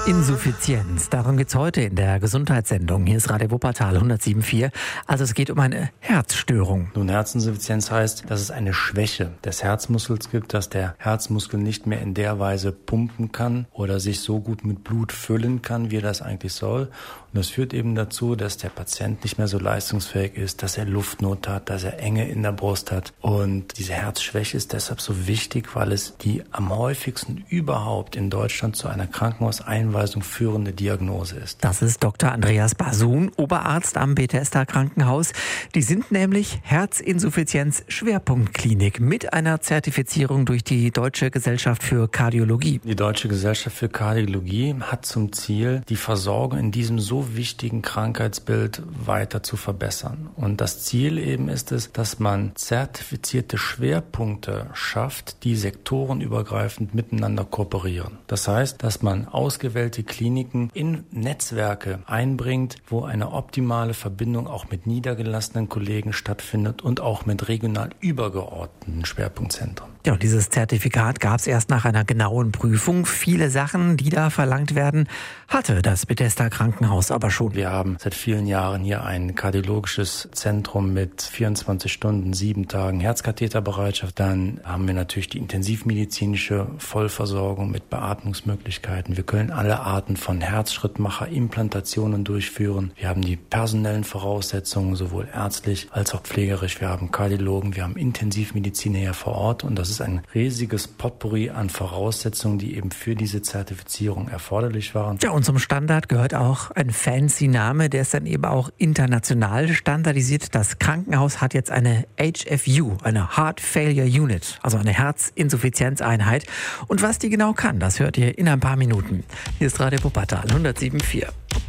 Herzinsuffizienz. Darum geht es heute in der Gesundheitssendung. Hier ist Radio Wuppertal 107.4. Also es geht um eine Herzstörung. Nun, Herzinsuffizienz heißt, dass es eine Schwäche des Herzmuskels gibt, dass der Herzmuskel nicht mehr in der Weise pumpen kann oder sich so gut mit Blut füllen kann, wie er das eigentlich soll. Und das führt eben dazu, dass der Patient nicht mehr so leistungsfähig ist, dass er Luftnot hat, dass er Enge in der Brust hat. Und diese Herzschwäche ist deshalb so wichtig, weil es die am häufigsten überhaupt in Deutschland zu einer Krankenhauseinweisung führende Diagnose ist. Das ist Dr. Andreas Basun, Oberarzt am Bethesda Krankenhaus. Die sind nämlich Herzinsuffizienz-Schwerpunktklinik mit einer Zertifizierung durch die Deutsche Gesellschaft für Kardiologie. Die Deutsche Gesellschaft für Kardiologie hat zum Ziel, die Versorgung in diesem so wichtigen Krankheitsbild weiter zu verbessern. Und das Ziel eben ist es, dass man zertifizierte Schwerpunkte schafft, die sektorenübergreifend miteinander kooperieren. Das heißt, dass man ausgewählte Kliniken in Netzwerke einbringt, wo eine optimale Verbindung auch mit niedergelassenen Kollegen stattfindet und auch mit regional übergeordneten Schwerpunktzentren. Ja, und dieses Zertifikat gab es erst nach einer genauen Prüfung. Viele Sachen, die da verlangt werden, hatte das Bethesda Krankenhaus aber schon. Wir haben seit vielen Jahren hier ein kardiologisches Zentrum mit 24 Stunden, 7 Tagen Herzkatheterbereitschaft. Dann haben wir natürlich die intensivmedizinische Vollversorgung mit Beatmungsmöglichkeiten. Wir können alle Arten von Herzschrittmacher-Implantationen durchführen. Wir haben die personellen Voraussetzungen, sowohl ärztlich als auch pflegerisch. Wir haben Kardiologen, wir haben Intensivmediziner hier vor Ort. Und das ist ein riesiges Potpourri an Voraussetzungen, die eben für diese Zertifizierung erforderlich waren. Ja, und zum Standard gehört auch ein fancy Name, der ist dann eben auch international standardisiert. Das Krankenhaus hat jetzt eine HFU, eine Heart Failure Unit, also eine Herzinsuffizienzeinheit. Und was die genau kann, das hört ihr in ein paar Minuten. Hier ist Radio Wuppertal 107.4.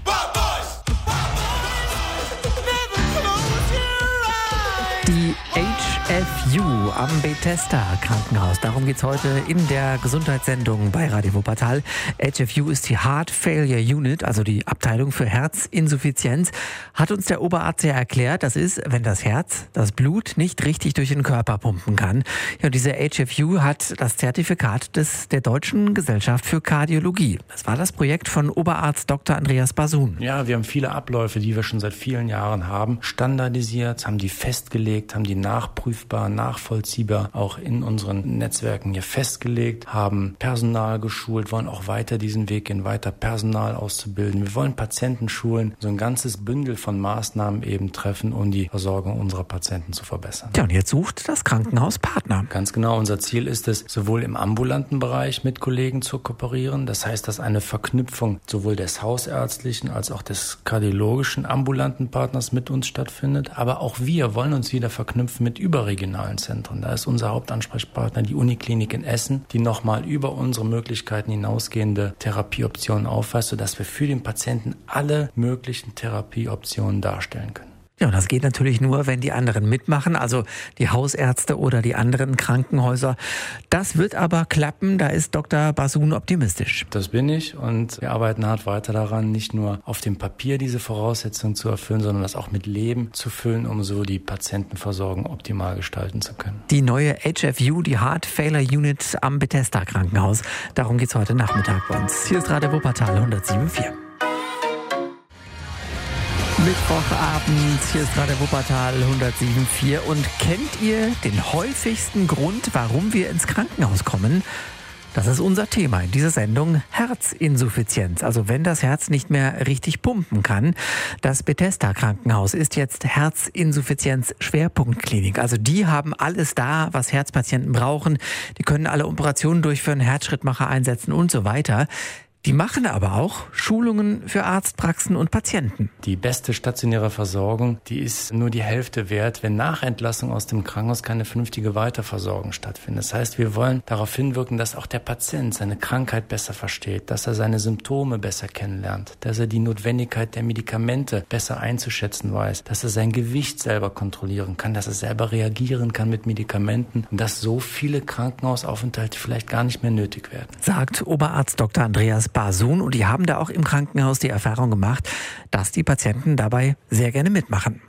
Die HFU am Bethesda Krankenhaus. Darum geht es heute in der Gesundheitssendung bei Radio Wuppertal. HFU ist die Heart Failure Unit, also die Abteilung für Herzinsuffizienz. Hat uns der Oberarzt ja erklärt, das ist, wenn das Herz das Blut nicht richtig durch den Körper pumpen kann. Ja, diese HFU hat das Zertifikat der Deutschen Gesellschaft für Kardiologie. Das war das Projekt von Oberarzt Dr. Andreas Basun. Ja, wir haben viele Abläufe, die wir schon seit vielen Jahren haben, standardisiert, haben die festgelegt, haben die nachprüfbar, nachvollziehbar auch in unseren Netzwerken hier festgelegt, haben Personal geschult, wollen auch weiter diesen Weg gehen, weiter Personal auszubilden. Wir wollen Patienten schulen, so ein ganzes Bündel von Maßnahmen eben treffen, um die Versorgung unserer Patienten zu verbessern. Ja, und jetzt sucht das Krankenhaus Partner. Ganz genau, unser Ziel ist es, sowohl im ambulanten Bereich mit Kollegen zu kooperieren. Das heißt, dass eine Verknüpfung sowohl des hausärztlichen als auch des kardiologischen ambulanten Partners mit uns stattfindet. Aber auch wir wollen uns wieder verknüpfen mit überregionalen Zentren. Da ist unser Hauptansprechpartner die Uniklinik in Essen, die nochmal über unsere Möglichkeiten hinausgehende Therapieoptionen aufweist, sodass wir für den Patienten alle möglichen Therapieoptionen darstellen können. Ja, und das geht natürlich nur, wenn die anderen mitmachen, also die Hausärzte oder die anderen Krankenhäuser. Das wird aber klappen, da ist Dr. Basun optimistisch. Das bin ich und wir arbeiten hart weiter daran, nicht nur auf dem Papier diese Voraussetzungen zu erfüllen, sondern das auch mit Leben zu füllen, um so die Patientenversorgung optimal gestalten zu können. Die neue HFU, die Heart Failure Unit am Bethesda Krankenhaus. Darum geht es heute Nachmittag bei uns. Hier ist Radio Wuppertal 107.4. Mittwochabend, hier ist Radio Wuppertal 107.4. Und kennt ihr den häufigsten Grund, warum wir ins Krankenhaus kommen? Das ist unser Thema in dieser Sendung, Herzinsuffizienz. Also wenn das Herz nicht mehr richtig pumpen kann. Das Bethesda Krankenhaus ist jetzt Herzinsuffizienz-Schwerpunktklinik. Also die haben alles da, was Herzpatienten brauchen. Die können alle Operationen durchführen, Herzschrittmacher einsetzen und so weiter. Die machen aber auch Schulungen für Arztpraxen und Patienten. Die beste stationäre Versorgung, die ist nur die Hälfte wert, wenn nach Entlassung aus dem Krankenhaus keine vernünftige Weiterversorgung stattfindet. Das heißt, wir wollen darauf hinwirken, dass auch der Patient seine Krankheit besser versteht, dass er seine Symptome besser kennenlernt, dass er die Notwendigkeit der Medikamente besser einzuschätzen weiß, dass er sein Gewicht selber kontrollieren kann, dass er selber reagieren kann mit Medikamenten und dass so viele Krankenhausaufenthalte vielleicht gar nicht mehr nötig werden. Sagt Oberarzt Dr. Andreas Basun, und die haben da auch im Krankenhaus die Erfahrung gemacht, dass die Patienten dabei sehr gerne mitmachen.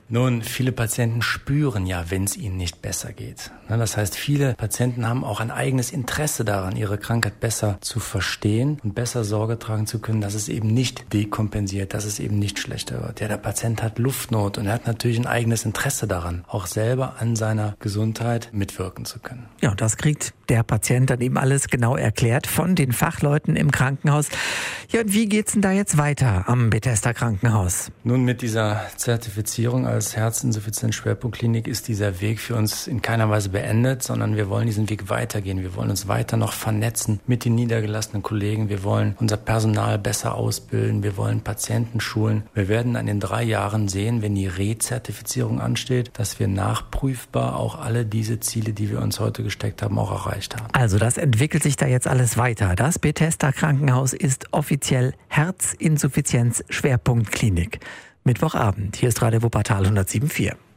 Nun, viele Patienten spüren ja, wenn es ihnen nicht besser geht. Das heißt, viele Patienten haben auch ein eigenes Interesse daran, ihre Krankheit besser zu verstehen und besser Sorge tragen zu können, dass es eben nicht dekompensiert, dass es eben nicht schlechter wird. Ja, der Patient hat Luftnot und er hat natürlich ein eigenes Interesse daran, auch selber an seiner Gesundheit mitwirken zu können. Ja, und das kriegt der Patient dann eben alles genau erklärt von den Fachleuten im Krankenhaus. Ja, und wie geht's denn da jetzt weiter am Bethesda Krankenhaus? Nun, mit dieser Zertifizierung als Herzinsuffizienz-Schwerpunktklinik ist dieser Weg für uns in keiner Weise beendet, sondern wir wollen diesen Weg weitergehen. Wir wollen uns weiter noch vernetzen mit den niedergelassenen Kollegen. Wir wollen unser Personal besser ausbilden. Wir wollen Patienten schulen. Wir werden in den 3 Jahren sehen, wenn die Rezertifizierung ansteht, dass wir nachprüfbar auch alle diese Ziele, die wir uns heute gesteckt haben, auch erreicht haben. Also das entwickelt sich da jetzt alles weiter. Das Bethesda Krankenhaus ist offiziell Herzinsuffizienz-Schwerpunktklinik. Mittwochabend. Hier ist Radio Wuppertal 107.4.